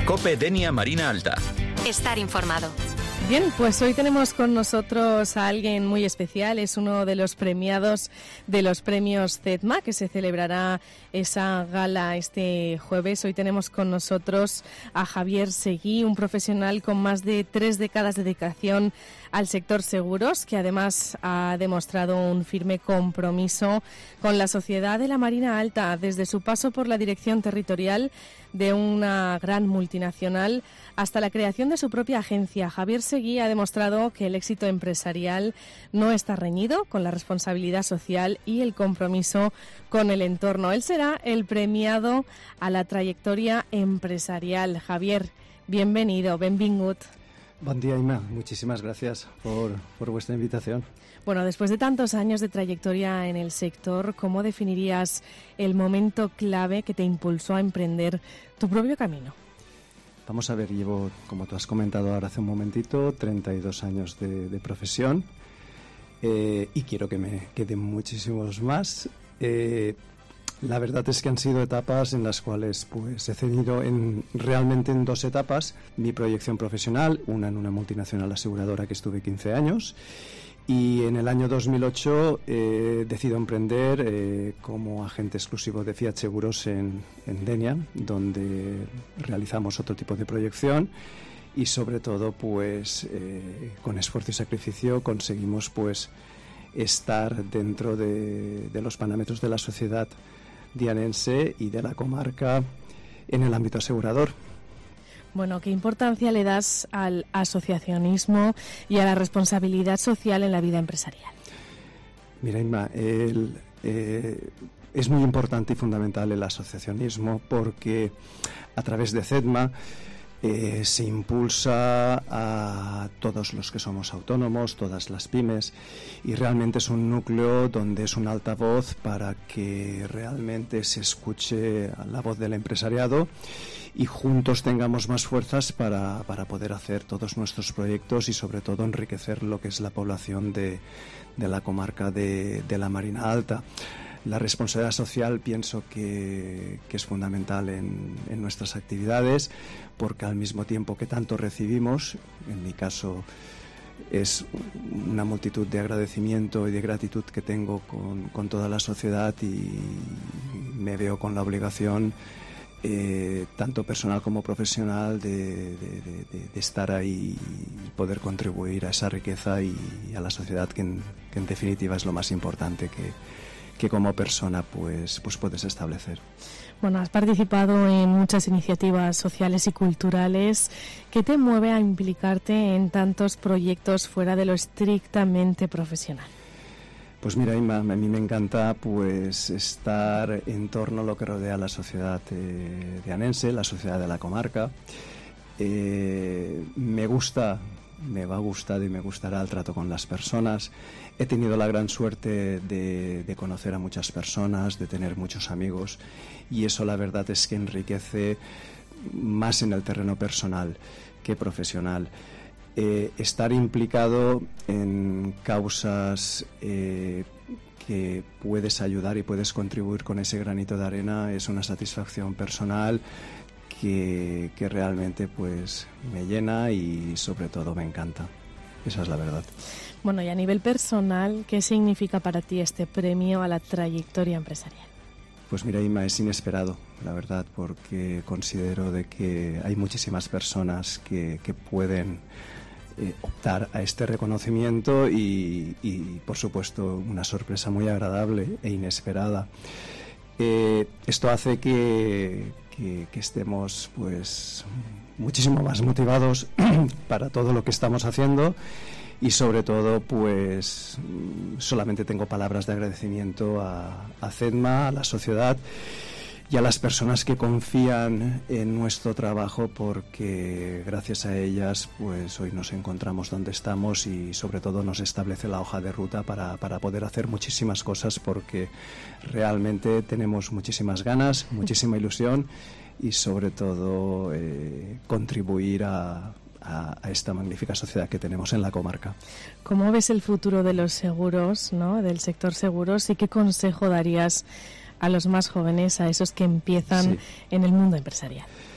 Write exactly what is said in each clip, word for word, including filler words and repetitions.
COPE Denia Marina Alta. Estar informado. Bien, pues hoy tenemos con nosotros a alguien muy especial. Es uno de los premiados de los premios CEDMA, que se celebrará esa gala este jueves. Hoy tenemos con nosotros a Javier Seguí, un profesional con más de tres décadas de dedicación al sector seguros, que además ha demostrado un firme compromiso con la sociedad de la Marina Alta, desde su paso por la dirección territorial de una gran multinacional hasta la creación de su propia agencia. Javier Seguí ha demostrado que el éxito empresarial no está reñido con la responsabilidad social y el compromiso con el entorno. Él será el premiado a la trayectoria empresarial. Javier, bienvenido, benvingut. Buen día, Ima. Muchísimas gracias por, por vuestra invitación. Bueno, después de tantos años de trayectoria en el sector, ¿cómo definirías el momento clave que te impulsó a emprender tu propio camino? Vamos a ver, llevo, como tú has comentado ahora hace un momentito, treinta y dos años de, de profesión eh, y quiero que me queden muchísimos más. Eh, la verdad es que han sido etapas en las cuales pues he tenido en, realmente en dos etapas mi proyección profesional, una en una multinacional aseguradora que estuve quince años, y en el año dos mil ocho eh, decido emprender eh, como agente exclusivo de Fiat Seguros en, en Denia, donde realizamos otro tipo de proyección y sobre todo pues eh, con esfuerzo y sacrificio conseguimos pues estar dentro de, de los parámetros de la sociedad dianense y de la comarca en el ámbito asegurador. Bueno, ¿qué importancia le das al asociacionismo y a la responsabilidad social en la vida empresarial? Mira, Inma, el, eh, es muy importante y fundamental el asociacionismo porque a través de CEDMA eh, se impulsa a todos los que somos autónomos, todas las pymes, y realmente es un núcleo donde es un altavoz para que realmente se escuche la voz del empresariado y juntos tengamos más fuerzas para, para poder hacer todos nuestros proyectos y sobre todo enriquecer lo que es la población de, de la comarca de, de la Marina Alta. La responsabilidad social pienso que, que es fundamental en, en nuestras actividades porque al mismo tiempo que tanto recibimos, en mi caso es una multitud de agradecimiento y de gratitud que tengo con, con toda la sociedad y me veo con la obligación Eh, tanto personal como profesional de, de, de, de estar ahí y poder contribuir a esa riqueza y a la sociedad que en, que en definitiva es lo más importante que, que como persona pues, pues puedes establecer. Bueno, has participado en muchas iniciativas sociales y culturales. ¿Qué te mueve a implicarte en tantos proyectos fuera de lo estrictamente profesional? Pues mira, Inma, a mí me encanta pues estar en torno a lo que rodea la sociedad eh, dianense, la sociedad de la comarca. Eh, me gusta, me va a gustar y me gustará el trato con las personas. He tenido la gran suerte de, de conocer a muchas personas, de tener muchos amigos y eso la verdad es que enriquece más en el terreno personal que profesional. Eh, estar implicado en causas eh, que puedes ayudar y puedes contribuir con ese granito de arena es una satisfacción personal que, que realmente pues me llena y sobre todo me encanta. Esa es la verdad. Bueno, y a nivel personal, ¿qué significa para ti este premio a la trayectoria empresarial? Pues mira, Ima, es inesperado, la verdad, porque considero de que hay muchísimas personas que, que pueden Eh, optar a este reconocimiento y, y por supuesto una sorpresa muy agradable e inesperada. Eh, esto hace que, que, que estemos pues muchísimo más motivados para todo lo que estamos haciendo y sobre todo pues solamente tengo palabras de agradecimiento a, a CEDMA, a la sociedad y a las personas que confían en nuestro trabajo porque gracias a ellas pues hoy nos encontramos donde estamos y sobre todo nos establece la hoja de ruta para, para poder hacer muchísimas cosas porque realmente tenemos muchísimas ganas, muchísima ilusión y sobre todo eh, contribuir a, a, a esta magnífica sociedad que tenemos en la comarca. ¿Cómo ves el futuro de los seguros, ¿no?, del sector seguros y qué consejo darías a los más jóvenes, a esos que empiezan sí. en el mundo empresarial?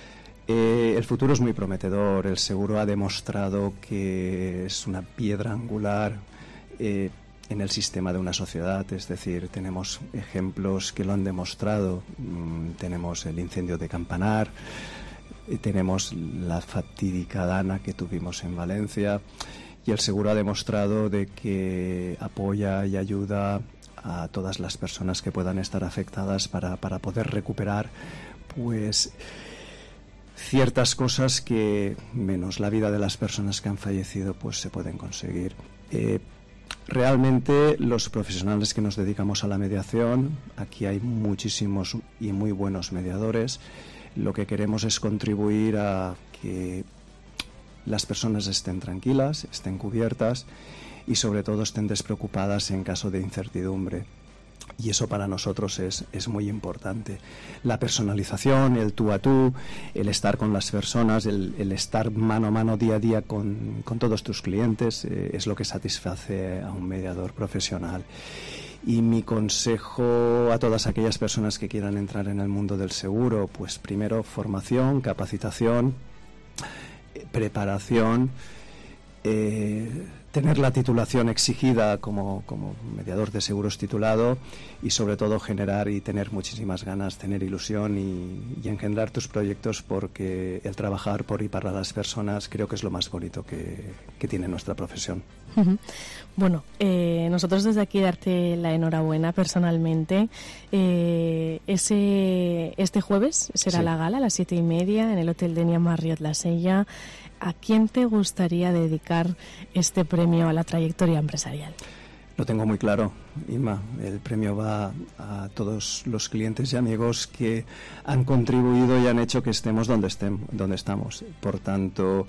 Eh, el futuro es muy prometedor. El seguro ha demostrado que es una piedra angular eh, en el sistema de una sociedad. Es decir, tenemos ejemplos que lo han demostrado. Mm, tenemos el incendio de Campanar, eh, tenemos la fatídica Dana que tuvimos en Valencia, y el seguro ha demostrado de que apoya y ayuda a todas las personas que puedan estar afectadas para, para poder recuperar pues ciertas cosas que, menos la vida de las personas que han fallecido, pues se pueden conseguir. Eh, realmente los profesionales que nos dedicamos a la mediación, aquí hay muchísimos y muy buenos mediadores, lo que queremos es contribuir a que las personas estén tranquilas, estén cubiertas y sobre todo estén despreocupadas en caso de incertidumbre. Y eso para nosotros es, es muy importante. La personalización, el tú a tú, el estar con las personas, el, el estar mano a mano día a día con, con todos tus clientes, eh, es lo que satisface a un mediador profesional. Y mi consejo a todas aquellas personas que quieran entrar en el mundo del seguro, pues primero formación, capacitación, preparación, eh, tener la titulación exigida como, como mediador de seguros titulado y sobre todo generar y tener muchísimas ganas, tener ilusión y, y engendrar tus proyectos, porque el trabajar por y para las personas creo que es lo más bonito que, que tiene nuestra profesión. Bueno, eh, nosotros desde aquí darte la enhorabuena personalmente. Eh, ese Este jueves será sí. la gala a las siete y media en el Hotel Denia Marriott La Sella. ¿A quién te gustaría dedicar este premio a la trayectoria empresarial? Lo tengo muy claro, Inma. El premio va a todos los clientes y amigos que han contribuido y han hecho que estemos donde, estemos, donde estamos. Por tanto,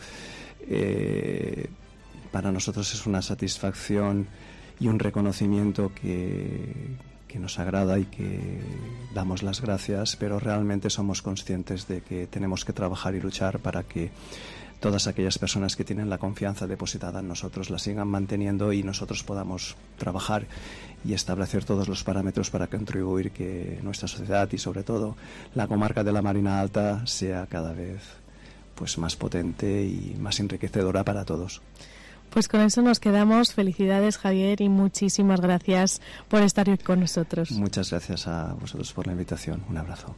eh, para nosotros es una satisfacción y un reconocimiento que, que nos agrada y que damos las gracias, pero realmente somos conscientes de que tenemos que trabajar y luchar para que todas aquellas personas que tienen la confianza depositada en nosotros la sigan manteniendo y nosotros podamos trabajar y establecer todos los parámetros para contribuir que nuestra sociedad y sobre todo la comarca de la Marina Alta sea cada vez pues más potente y más enriquecedora para todos. Pues con eso nos quedamos. Felicidades, Javier, y muchísimas gracias por estar hoy con nosotros. Muchas gracias a vosotros por la invitación. Un abrazo.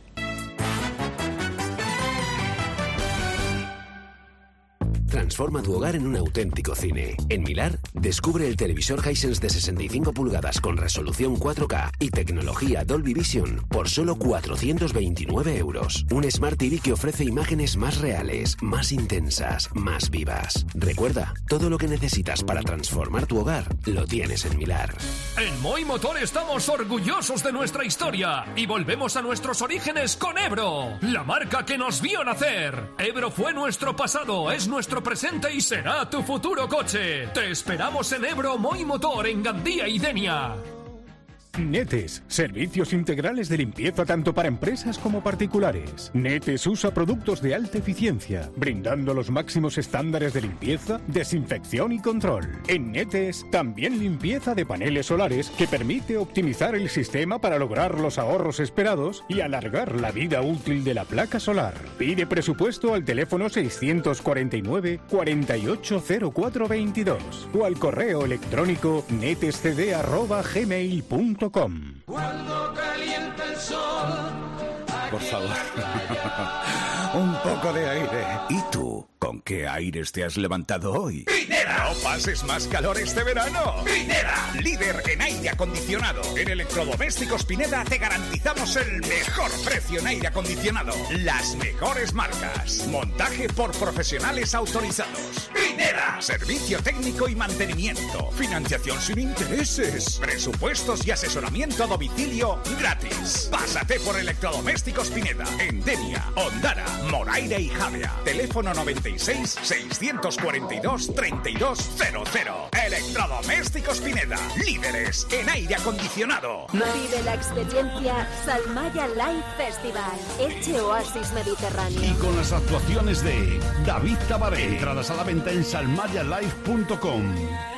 Transforma tu hogar en un auténtico cine. En Milar, descubre el televisor Hisense de sesenta y cinco pulgadas con resolución cuatro K y tecnología Dolby Vision por solo cuatrocientos veintinueve euros. Un Smart T V que ofrece imágenes más reales, más intensas, más vivas. Recuerda, todo lo que necesitas para transformar tu hogar lo tienes en Milar. En Moi Motor estamos orgullosos de nuestra historia y volvemos a nuestros orígenes con Ebro, la marca que nos vio nacer. Ebro fue nuestro pasado, es nuestro presente y será tu futuro coche. Te esperamos en Ebro Moi Motor en Gandía y Denia. Netes, servicios integrales de limpieza tanto para empresas como particulares. Netes usa productos de alta eficiencia, brindando los máximos estándares de limpieza, desinfección y control. En Netes, también limpieza de paneles solares que permite optimizar el sistema para lograr los ahorros esperados y alargar la vida útil de la placa solar. Pide presupuesto al teléfono seiscientos cuarenta y nueve, cuarenta y ocho cero cuatro veintidós o al correo electrónico netescd arroba gmail punto com. Cuando calienta el sol. Por favor, un poco de aire. ¿Y tú? ¿Con qué aires te has levantado hoy? ¡Pineda! ¡No pases más calor este verano! ¡Pineda! Líder en aire acondicionado. En Electrodomésticos Pineda te garantizamos el mejor precio en aire acondicionado. Las mejores marcas. Montaje por profesionales autorizados. ¡Pineda! Servicio técnico y mantenimiento. Financiación sin intereses. Presupuestos y asesoramiento a domicilio gratis. Pásate por Electrodomésticos Pineda. En Denia, Ondara, Moraira y Javea. Teléfono noventa y seis, seiscientos cuarenta y dos, treinta y dos cero cero. Electrodomésticos Pineda, líderes en aire acondicionado. Vive la experiencia Salmaya Live Festival, Elche Oasis Mediterráneo. Y con las actuaciones de David Tabaré. Entradas a la venta en salmaya live punto com.